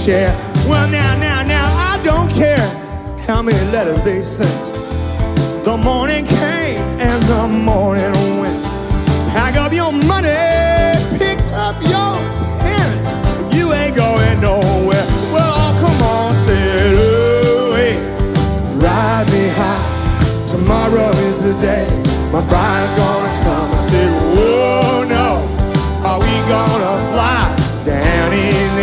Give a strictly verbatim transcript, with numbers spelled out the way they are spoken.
share. Well, now, now, now, I don't care how many letters they sent. The morning came and the morning went. Pack up your money, pick up your tent. You ain't going nowhere. Well, come on, sail away, ride me high. Tomorrow is the day my bride's gone.